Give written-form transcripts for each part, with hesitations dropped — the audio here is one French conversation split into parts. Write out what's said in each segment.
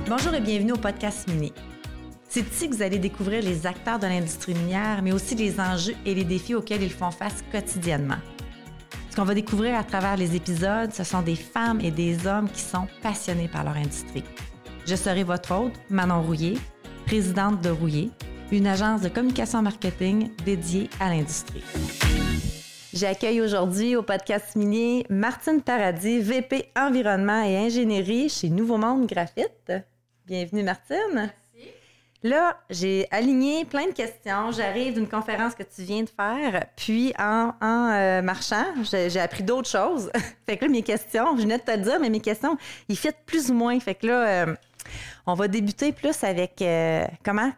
Bonjour et bienvenue au podcast Minier. C'est ici que vous allez découvrir les acteurs de l'industrie minière, mais aussi les enjeux et les défis auxquels ils font face quotidiennement. Ce qu'on va découvrir à travers les épisodes, ce sont des femmes et des hommes qui sont passionnés par leur industrie. Je serai votre hôte, Manon Rouillé, présidente de Rouillé, une agence de communication marketing dédiée à l'industrie. J'accueille aujourd'hui au podcast Minier Martine Paradis, VP Environnement et Ingénierie chez Nouveau Monde Graphite. Bienvenue Martine. Merci. Là, j'ai aligné plein de questions. J'arrive d'une conférence que tu viens de faire, puis en marchant, j'ai appris d'autres choses. Fait que là, mes questions, je venais de te le dire, mais mes questions, ils fitent plus ou moins. Fait que là, on va débuter plus avec comment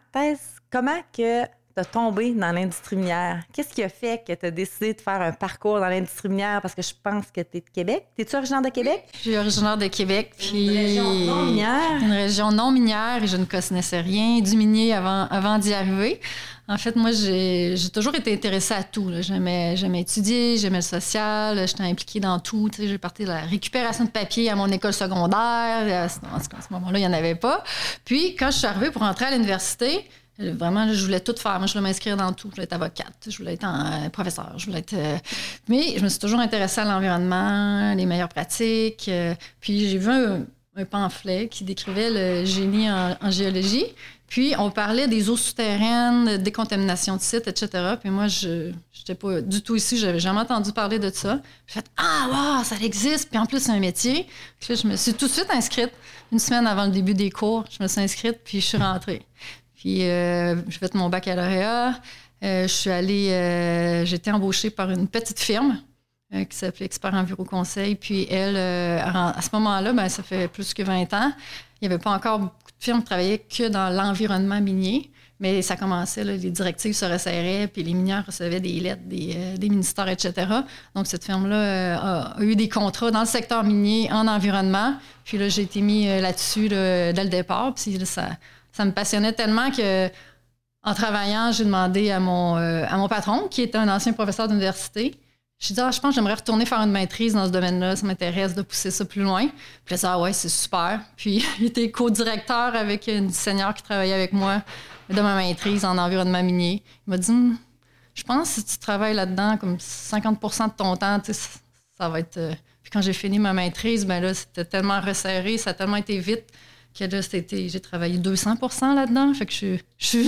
que tu as tombé dans l'industrie minière? Qu'est-ce qui a fait que tu as décidé de faire un parcours dans l'industrie minière? Parce que je pense que tu es de Québec. Es-tu originaire de Québec? Je suis originaire de Québec. Puis une région non minière. Une région non minière et je ne connaissais rien du minier avant d'y arriver. En fait, moi, j'ai toujours été intéressée à tout. Là. J'aimais étudier, j'aimais le social, j'étais impliquée dans tout. Tu sais, j'ai parti de la récupération de papier à mon école secondaire. À ce moment-là, il n'y en avait pas. Puis, quand je suis arrivée pour entrer à l'université, vraiment, là, je voulais tout faire. Moi, je voulais m'inscrire dans tout. Je voulais être avocate, je voulais être professeur, je voulais être... Mais je me suis toujours intéressée à l'environnement, les meilleures pratiques. Puis j'ai vu un pamphlet qui décrivait le génie en géologie. Puis on parlait des eaux souterraines, de décontamination de sites, etc. Puis moi, je n'étais pas du tout ici. J'avais jamais entendu parler de ça. J'ai fait « Ah, wow, ça existe! » Puis en plus, c'est un métier. Puis là, je me suis tout de suite inscrite. Une semaine avant le début des cours, je me suis inscrite, puis je suis rentrée. Puis, j'ai fait mon baccalauréat. Je suis allée... j'ai été embauchée par une petite firme qui s'appelait Expert Enviro Conseil. Puis, elle, à ce moment-là, ben, ça fait plus que 20 ans, il n'y avait pas encore beaucoup de firmes qui travaillaient que dans l'environnement minier. Mais ça commençait, là, les directives se resserraient, puis les minières recevaient des lettres des ministères, etc. Donc, cette firme-là a eu des contrats dans le secteur minier en environnement. Puis là, j'ai été mis là-dessus dès le départ. Puis là, ça me passionnait tellement que, en travaillant, j'ai demandé à mon patron, qui était un ancien professeur d'université, j'ai dit, je pense que j'aimerais retourner faire une maîtrise dans ce domaine-là. Ça m'intéresse de pousser ça plus loin. Puis là, ouais, c'est super. Puis il était co-directeur avec une senior qui travaillait avec moi de ma maîtrise en environnement minier. Il m'a dit, je pense que si tu travailles là-dedans comme 50% de ton temps, tu sais, ça va être... Puis quand j'ai fini ma maîtrise, ben là, c'était tellement resserré, ça a tellement été vite que là, j'ai travaillé 200% là-dedans. Fait que j'ai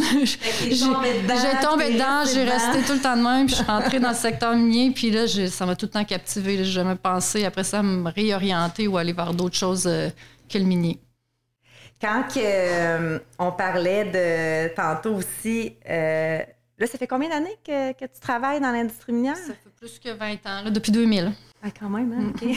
tombé dedans, j'ai resté tout le temps de même, puis je suis rentrée dans le secteur minier, puis là, ça m'a tout le temps captivée. J'ai jamais pensé, après ça, à me réorienter ou aller vers d'autres choses que le minier. Quand on parlait de tantôt aussi, là, ça fait combien d'années que tu travailles dans l'industrie minière? Ça fait plus que 20 ans, là, depuis 2000. Ah, quand même, hein? OK.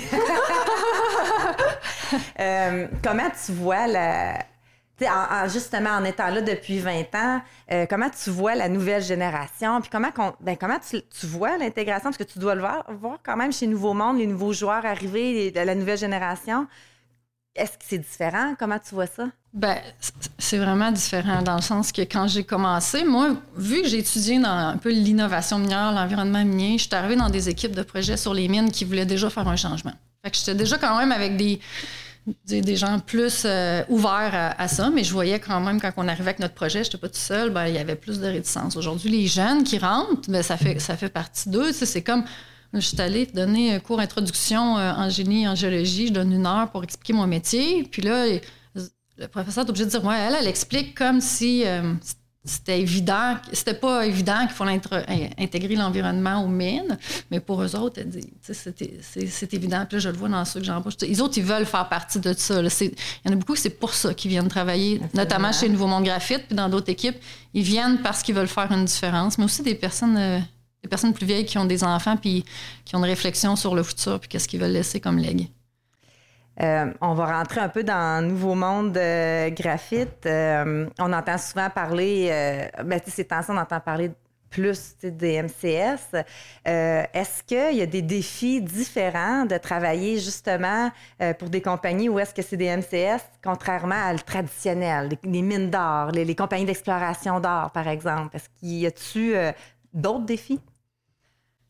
Comment tu vois justement, en étant là depuis 20 ans, comment tu vois la nouvelle génération? Puis comment tu vois l'intégration? Parce que tu dois le voir quand même chez Nouveau Monde, les nouveaux joueurs arrivés, la nouvelle génération. Est-ce que c'est différent? Comment tu vois ça? Bien, c'est vraiment différent dans le sens que quand j'ai commencé, moi, vu que j'ai étudié dans un peu l'innovation minière, l'environnement minier, je suis arrivée dans des équipes de projets sur les mines qui voulaient déjà faire un changement. Fait que j'étais déjà quand même avec des gens plus ouverts à ça, mais je voyais quand même quand on arrivait avec notre projet, je n'étais pas tout seul, ben, il y avait plus de réticence. Aujourd'hui, les jeunes qui rentrent, ben, ça fait partie d'eux. Tu sais, c'est comme... Je suis allée donner un cours d'introduction en génie, en géologie. Je donne 1 heure pour expliquer mon métier. Puis là, le professeur est obligé de dire, ouais, elle explique comme si c'était pas évident qu'il fallait intégrer l'environnement aux mines. Mais pour eux autres, elle dit, c'est évident. Puis là, je le vois dans ceux que j'embauche. Les autres, ils veulent faire partie de ça. Là. Il y en a beaucoup, c'est pour ça qu'ils viennent travailler, absolument, notamment chez Nouveau Monde Graphite, puis dans d'autres équipes. Ils viennent parce qu'ils veulent faire une différence. Mais aussi des personnes plus vieilles qui ont des enfants puis qui ont une réflexion sur le futur puis qu'est-ce qu'ils veulent laisser comme legs. On va rentrer un peu dans Nouveau Monde Graphite. On entend souvent parler, ces temps-ci, on entend parler plus des MCS. Est-ce qu'il y a des défis différents de travailler justement pour des compagnies où est-ce que c'est des MCS, contrairement à le traditionnel, les mines d'or, les compagnies d'exploration d'or, par exemple? Est-ce qu'il y a-tu d'autres défis?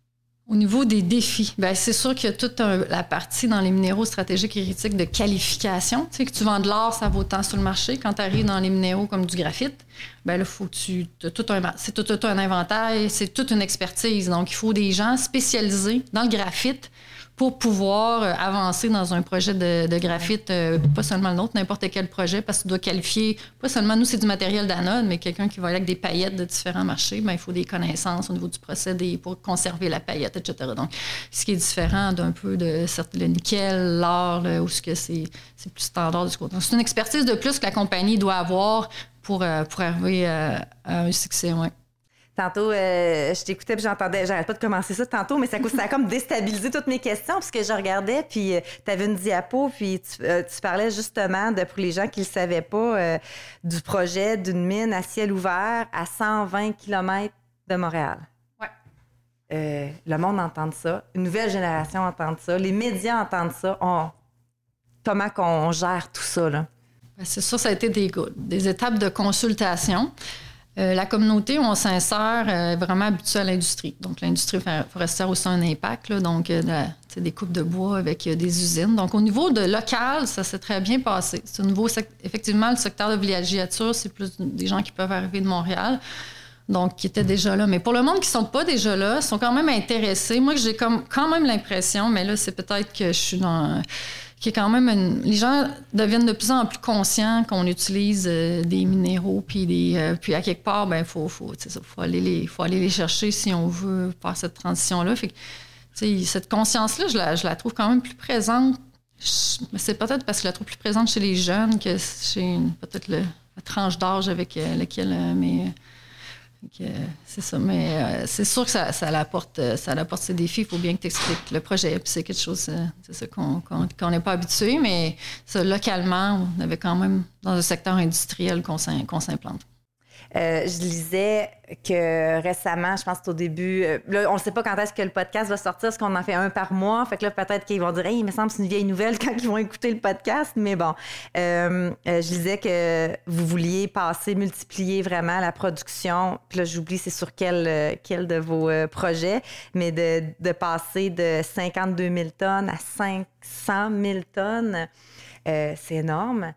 Au niveau des défis, bien, c'est sûr qu'il y a toute la partie dans les minéraux stratégiques et critiques de qualification. Tu sais, que tu vends de l'or, ça vaut tant sur le marché. Quand tu arrives dans les minéraux comme du graphite, bien là, faut que c'est tout un inventaire, c'est toute une expertise. Donc, il faut des gens spécialisés dans le graphite pour pouvoir avancer dans un projet de graphite, pas seulement le nôtre, n'importe quel projet, parce que tu dois qualifier, pas seulement nous, c'est du matériel d'anode, mais quelqu'un qui va aller avec des paillettes de différents marchés, bien, il faut des connaissances au niveau du procédé pour conserver la paillette, etc. Donc, ce qui est différent d'un peu de le nickel, l'or, où c'est plus standard de ce côté. Donc, c'est une expertise de plus que la compagnie doit avoir pour arriver à un succès, ouais. Tantôt, je t'écoutais puis j'arrête pas de commencer ça tantôt, mais ça a comme déstabilisé toutes mes questions parce que je regardais puis tu avais une diapo puis tu parlais justement pour les gens qui le savaient pas du projet d'une mine à ciel ouvert à 120 km de Montréal. Ouais. Le monde entend ça, une nouvelle génération entend ça, les médias entendent ça. Comment qu'on gère tout ça, là? Bien, c'est sûr, ça a été des étapes de consultation. La communauté où on s'insère est vraiment habituée à l'industrie. Donc, l'industrie forestière aussi a un impact, là, donc des coupes de bois avec des usines. Donc, au niveau de local, ça s'est très bien passé. C'est au niveau, effectivement, le secteur de villégiature, c'est plus des gens qui peuvent arriver de Montréal, donc qui étaient déjà là. Mais pour le monde qui ne sont pas déjà là, sont quand même intéressés. Moi, j'ai quand même l'impression, mais là, c'est peut-être que je suis dans... qui est quand même les gens deviennent de plus en plus conscients qu'on utilise des minéraux puis à quelque part ben faut aller les chercher si on veut faire cette transition là. Fait que cette conscience là je la trouve quand même plus présente. C'est peut-être parce que je la trouve plus présente chez les jeunes que chez peut-être la tranche d'âge avec laquelle c'est ça, mais c'est sûr que ça apporte ses défis. Il faut bien que tu expliques le projet. Puis c'est quelque chose, c'est ça qu'on n'est pas habitué, mais ça, localement, on avait quand même dans un secteur industriel qu'on s'implante. Je lisais que récemment, je pense que c'est au début, là, on ne sait pas quand est-ce que le podcast va sortir, parce qu'on en fait un par mois. Fait que là, peut-être qu'ils vont dire, hey, il me semble que c'est une vieille nouvelle quand ils vont écouter le podcast. Mais bon, je lisais que vous vouliez multiplier vraiment la production. Puis là, j'oublie c'est sur quel de vos projets, mais de passer de 52 000 tonnes à 500 000 tonnes. C'est énorme.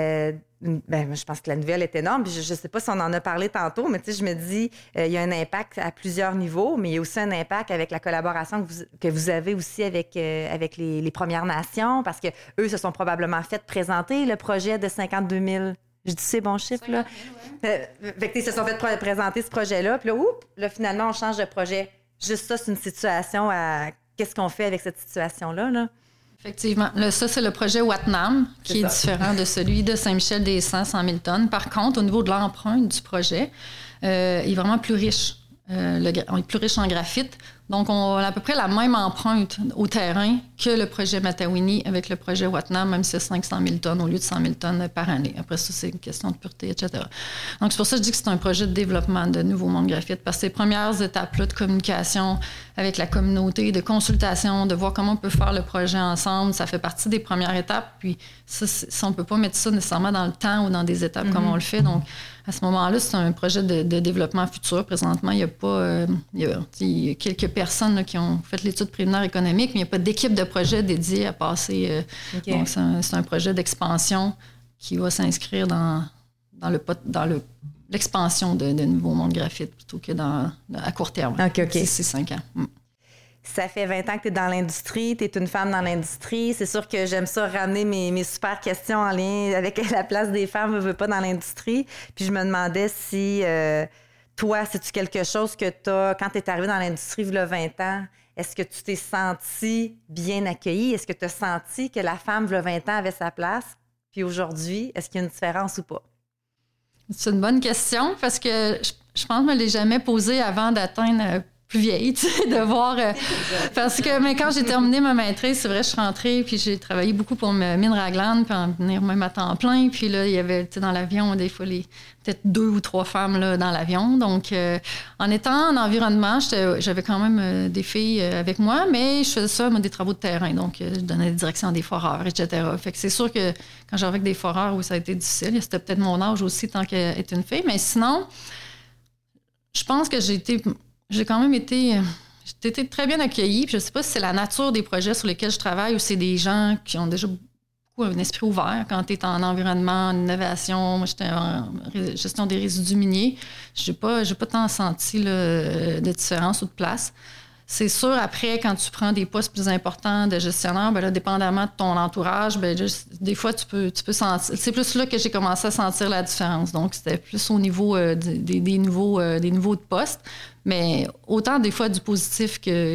Je pense que la nouvelle est énorme. Puis je ne sais pas si on en a parlé tantôt, mais je me dis, il y a un impact à plusieurs niveaux, mais il y a aussi un impact avec la collaboration que vous avez aussi avec les Premières Nations, parce qu'eux se sont probablement fait présenter le projet de 52 000. Je dis c'est bon chiffre, là. Fait que ils se sont fait présenter ce projet-là. Puis là, finalement, on change de projet. Juste ça, c'est une situation à... Qu'est-ce qu'on fait avec cette situation-là, là? Effectivement. Ça, c'est le projet Watnam, qui est différent de celui de Saint-Michel-des-Cents, 100 000 tonnes. Par contre, au niveau de l'empreinte du projet, il est vraiment plus riche. On est plus riche en graphite. Donc, on a à peu près la même empreinte au terrain que le projet Matawini avec le projet Watnam, même si c'est 500 000 tonnes au lieu de 100 000 tonnes par année. Après ça, c'est une question de pureté, etc. Donc, c'est pour ça que je dis que c'est un projet de développement de Nouveau Monde Graphite, parce que ces premières étapes-là de communication avec la communauté, de consultation, de voir comment on peut faire le projet ensemble, ça fait partie des premières étapes. Puis ça, on ne peut pas mettre ça nécessairement dans le temps ou dans des étapes comme on le fait. Donc, à ce moment-là, c'est un projet de développement futur. Présentement, il y a quelques personnes là, qui ont fait l'étude préliminaire économique, mais il n'y a pas d'équipe de projet dédiée à passer. Okay. Donc, c'est un projet d'expansion qui va s'inscrire dans l'expansion de Nouveau Monde Graphite plutôt que à court terme. OK. C'est 5 ans. Ça fait 20 ans que tu es dans l'industrie, tu es une femme dans l'industrie. C'est sûr que j'aime ça ramener mes super questions en lien avec la place des femmes, veut pas dans l'industrie. Puis je me demandais si toi, c'est-tu quelque chose que tu as, quand tu es arrivée dans l'industrie il y a 20 ans, est-ce que tu t'es sentie bien accueillie? Est-ce que tu as senti que la femme il y a 20 ans avait sa place? Puis aujourd'hui, est-ce qu'il y a une différence ou pas? C'est une bonne question parce que je pense que je ne me l'ai jamais posée avant d'atteindre plus vieille, tu sais, de voir... parce que mais quand j'ai terminé ma maîtrise, c'est vrai, je suis rentrée, puis j'ai travaillé beaucoup pour Mines Ragland, puis en venir même à temps plein. Puis là, il y avait, tu sais, dans l'avion, des fois, peut-être 2 ou 3 femmes là, dans l'avion. Donc, en étant en environnement, j'avais quand même des filles avec moi, mais je faisais ça, moi, des travaux de terrain. Donc, je donnais des directions à des foreurs, etc. Fait que c'est sûr que quand j'arrivais avec des foreurs, où ça a été difficile, c'était peut-être mon âge aussi, tant qu'être une fille. Mais sinon, je pense que j'ai quand même été j'ai été très bien accueillie. Puis je ne sais pas si c'est la nature des projets sur lesquels je travaille ou c'est des gens qui ont déjà beaucoup un esprit ouvert. Quand tu es en environnement, en innovation, moi j'étais en gestion des résidus miniers, j'ai pas tant senti de différence ou de place. C'est sûr, après, quand tu prends des postes plus importants de gestionnaire, là, dépendamment de ton entourage, des fois, tu peux sentir... C'est plus là que j'ai commencé à sentir la différence. Donc, c'était plus au niveau des nouveaux de postes. Mais autant des fois du positif que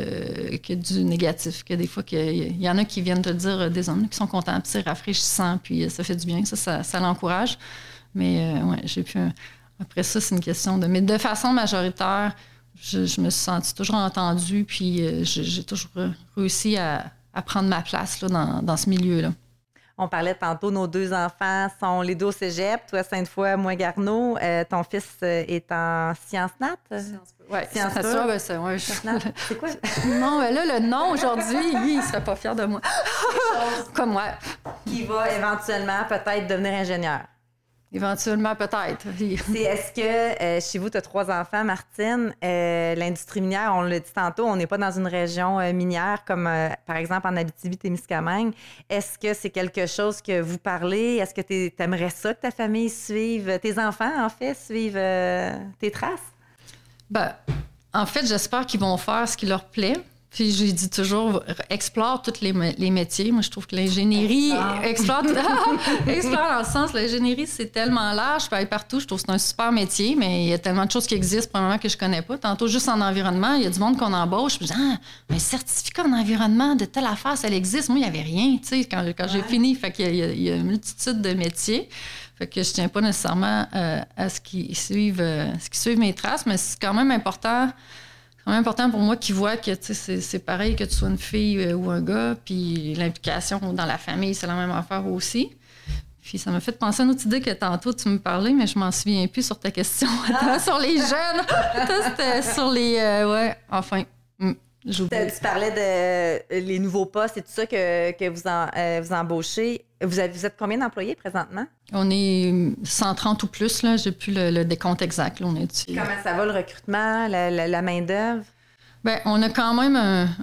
du négatif. Que des fois, il y en a qui viennent te le dire, des hommes qui sont contents, puis c'est rafraîchissant, puis ça fait du bien. Ça l'encourage. Mais ouais, j'ai pu... Après ça, c'est une question de... Mais de façon majoritaire... Je me suis sentie toujours entendue, puis j'ai toujours réussi à prendre ma place là, dans ce milieu-là. On parlait tantôt, nos 2 enfants sont les 2 au cégep, toi Sainte-Foy, moi Garneau. Ton fils est en sciences nat? Oui, sciences nat. C'est quoi? Non, mais là, le nom aujourd'hui, lui, il serait pas fier de moi. Comme moi. Qui va éventuellement peut-être devenir ingénieur. Éventuellement, peut-être. Est-ce que chez vous, tu as 3 enfants, Martine? L'industrie minière, on l'a dit tantôt, on n'est pas dans une région minière comme, par exemple, en Abitibi-Témiscamingue. Est-ce que c'est quelque chose que vous parlez? Est-ce que tu aimerais ça que ta famille suive, tes enfants, en fait, suivent tes traces? Ben, en fait, j'espère qu'ils vont faire ce qui leur plaît. Puis je lui dis toujours, explore tous les métiers. Moi, je trouve que l'ingénierie, explore dans le sens, l'ingénierie, c'est tellement large, je peux aller partout. Je trouve que c'est un super métier, mais il y a tellement de choses qui existent, probablement, que je connais pas. Tantôt, juste en environnement, il y a du monde qu'on embauche. Je me dis, un certificat en environnement de telle affaire, ça existe. Moi, il n'y avait rien, tu sais, quand j'ai fini. Fait qu'il y a une multitude de métiers. Fait que je tiens pas nécessairement à ce qu'ils suivent mes traces, mais c'est quand même important. C'est important pour moi qu'ils voient que c'est pareil que tu sois une fille ou un gars, puis l'implication dans la famille, c'est la même affaire aussi. Puis ça m'a fait penser à une autre idée que tantôt tu me parlais, mais je m'en souviens plus sur ta question. Sur les jeunes. C'était sur les... enfin... Tu parlais de les nouveaux postes et tout ça que vous embauchez. Vous êtes combien d'employés présentement? On est 130 ou plus, là. J'ai plus le décompte exact. Là, on est dessus. Comment ça va, le recrutement, la main-d'œuvre? Bien, on a quand même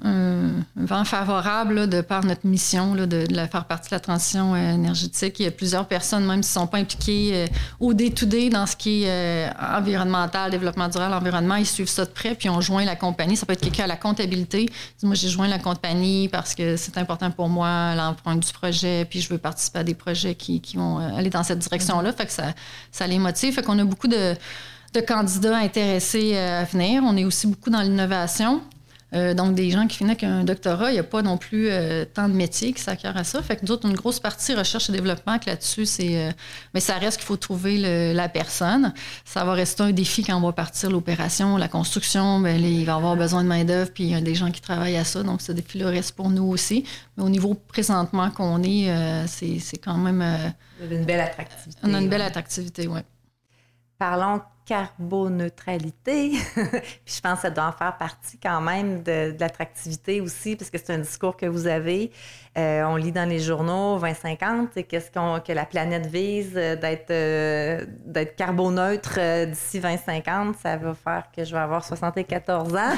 un vent favorable là, de par notre mission là, de faire partie de la transition énergétique. Il y a plusieurs personnes, même s'ils ne sont pas impliquées au day-to-day dans ce qui est environnemental, développement durable, environnement, ils suivent ça de près, puis on joint la compagnie. Ça peut être quelqu'un à la comptabilité. Moi, j'ai joint la compagnie parce que c'est important pour moi, l'empreinte du projet, puis je veux participer à des projets qui vont aller dans cette direction-là. Fait que ça les motive. Fait qu'on a beaucoup de candidats intéressés à venir. On est aussi beaucoup dans l'innovation. Donc, des gens qui finissent avec un doctorat, il n'y a pas non plus tant de métiers qui s'acquièrent à ça. Fait que nous autres, une grosse partie recherche et développement, que là-dessus, c'est... mais ça reste qu'il faut trouver la personne. Ça va rester un défi quand on va partir l'opération, la construction. Bien, il va y avoir besoin de main-d'œuvre, puis il y a des gens qui travaillent à ça. Donc, ce défi-là reste pour nous aussi. Mais au niveau présentement qu'on est, c'est quand même... Vous avez une belle attractivité. On a une belle attractivité, oui. Parlons carboneutralité. Puis je pense que ça doit en faire partie quand même de l'attractivité aussi, parce que c'est un discours que vous avez. On lit dans les journaux 2050, que la planète vise d'être carboneutre d'ici 2050. Ça va faire que je vais avoir 74 ans.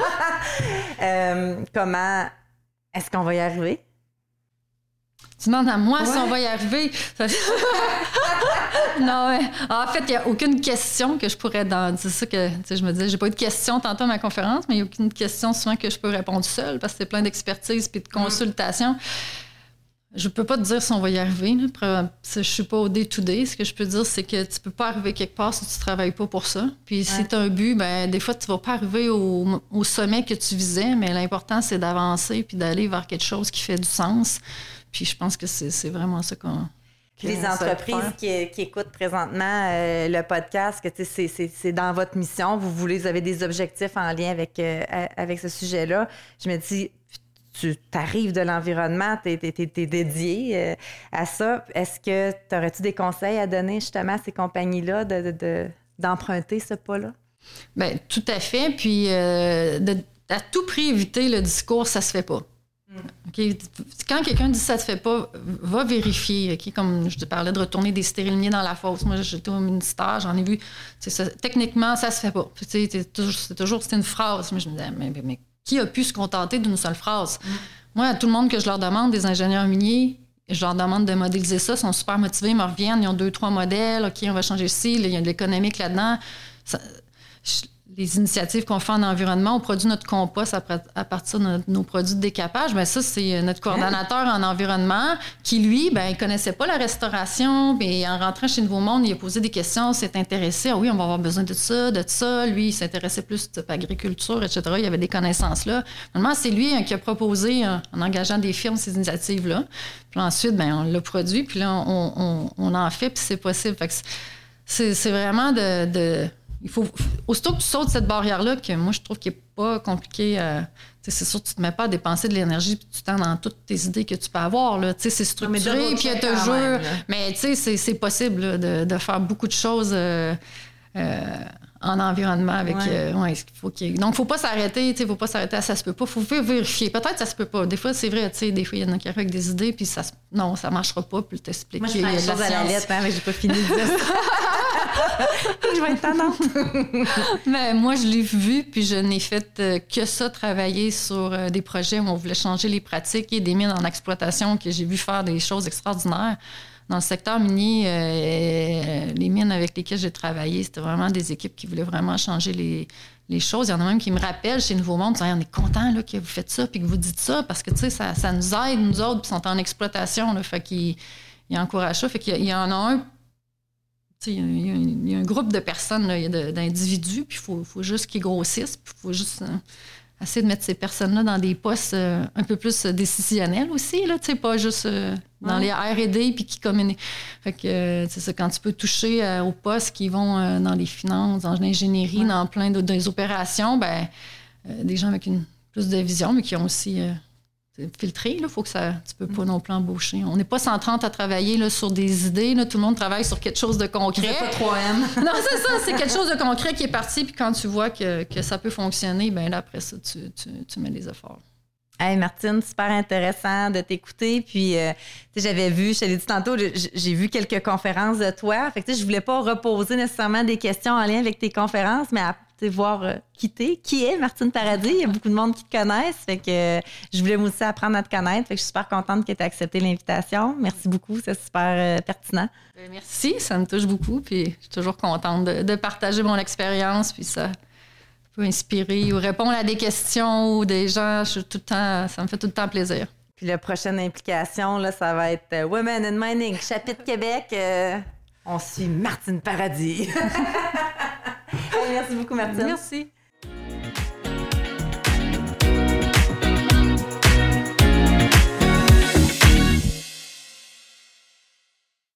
Comment est-ce qu'on va y arriver? Tu demandes à moi si on va y arriver. Non, mais en fait, il n'y a aucune question que je pourrais... C'est ça que je me disais, j'ai pas eu de question tantôt à ma conférence, mais il n'y a aucune question souvent que je peux répondre seule parce que c'est plein d'expertise puis de consultation. Je peux pas te dire si on va y arriver. Là. Je suis pas au day-to-day. Ce que je peux dire, c'est que tu peux pas arriver quelque part si tu travailles pas pour ça. Puis si tu as un but, ben des fois, tu vas pas arriver au sommet que tu visais, mais l'important, c'est d'avancer puis d'aller vers quelque chose qui fait du sens. Puis je pense que c'est vraiment ça qu'on... Les entreprises qui écoutent présentement le podcast, que c'est dans votre mission, vous avez des objectifs en lien avec ce sujet-là. Je me dis, tu arrives de l'environnement, tu es dédié à ça. Est-ce que tu aurais-tu des conseils à donner justement à ces compagnies-là d'emprunter ce pas-là? Bien, tout à fait. Puis à tout prix éviter le discours « ça se fait pas ». Okay? Quand quelqu'un dit ça te fait pas, va vérifier. Okay? Comme je te parlais de retourner des stérilignées dans la fosse. Moi, j'étais au ministère, j'en ai vu. Techniquement, ça se fait pas. C'est toujours une phrase. Mais je me disais, mais qui a pu se contenter d'une seule phrase? Moi, à tout le monde que je leur demande, des ingénieurs miniers, je leur demande de modéliser ça, ils sont super motivés, ils me reviennent, ils ont 2-3 modèles, OK, on va changer ci, il y a de l'économique là-dedans. Les initiatives qu'on fait en environnement, on produit notre compost à partir de nos produits de décapage. Bien, ça, c'est notre coordonnateur en environnement qui, lui, ben, il connaissait pas la restauration. Bien, en rentrant chez Nouveau Monde, il a posé des questions, s'est intéressé. Ah oui, on va avoir besoin de ça. Lui, il s'intéressait plus à l'agriculture, etc. Il y avait des connaissances là. Finalement, c'est lui qui a proposé, en engageant des firmes, ces initiatives-là. Puis ensuite, ben, on l'a produit, puis là, on en fait, puis c'est possible. Fait que c'est vraiment il faut, aussitôt que tu sautes cette barrière-là, que moi, je trouve qu'il n'est pas compliqué. C'est sûr que tu ne te mets pas à dépenser de l'énergie puis tu tends dans toutes tes idées que tu peux avoir. Là. C'est structuré, puis il y a toujours... Mais c'est possible là, de faire beaucoup de choses en environnement. Avec, donc, il ne faut pas s'arrêter. Il ne faut pas s'arrêter à ça se peut pas. Il faut vérifier. Peut-être que ça se peut pas. Des fois, c'est vrai. Des fois, il y en a qui arrivent avec des idées, puis ça ne marchera pas, puis t'expliques. Moi, je fais les choses à la lettre, mais j'ai pas fini de dire ça. Je vais être tannante. Mais moi, je l'ai vu, puis je n'ai fait que ça, travailler sur des projets où on voulait changer les pratiques et des mines en exploitation, que j'ai vu faire des choses extraordinaires. Dans le secteur minier, les mines avec lesquelles j'ai travaillé, c'était vraiment des équipes qui voulaient vraiment changer les choses. Il y en a même qui me rappellent chez Nouveau Monde, on est content là, que vous faites ça puis que vous dites ça parce que ça nous aide, nous autres, puis sont en exploitation. Là, fait qu'ils encouragent ça. Fait qu'il y en a un. Il y a un groupe de personnes, là, d'individus, puis il faut juste qu'ils grossissent, puis il faut juste essayer de mettre ces personnes-là dans des postes un peu plus décisionnels aussi, là, pas juste dans les R&D, puis qui communiquent. Fait que, c'est ça, quand tu peux toucher aux postes qui vont dans les finances, dans l'ingénierie, dans plein des opérations, ben des gens avec plus de vision, mais qui ont aussi... filtré, il faut que tu peux pas non plus embaucher. On n'est pas 130 à travailler là, sur des idées. Là, tout le monde travaille sur quelque chose de concret. Pas 3M. Non, c'est ça. C'est quelque chose de concret qui est parti. Puis quand tu vois que ça peut fonctionner, bien là, après ça, tu mets des efforts. Hey Martine, super intéressant de t'écouter. Puis, j'avais vu, je te l'ai dit tantôt, j'ai vu quelques conférences de toi. Fait que, je voulais pas reposer nécessairement des questions en lien avec tes conférences, mais voir qui est Martine Paradis. Il y a beaucoup de monde qui te connaissent. Fait que je voulais aussi apprendre à te connaître. Fait que je suis super contente que tu aies accepté l'invitation. Merci beaucoup, c'est super pertinent. Merci, ça me touche beaucoup. Puis je suis toujours contente de partager mon expérience. Puis ça peut inspirer ou répondre à des questions ou des gens. Ça me fait tout le temps plaisir. Puis la prochaine implication, là, ça va être Women in Mining, chapitre Québec. On suit Martine Paradis. Merci beaucoup, Martine. Merci.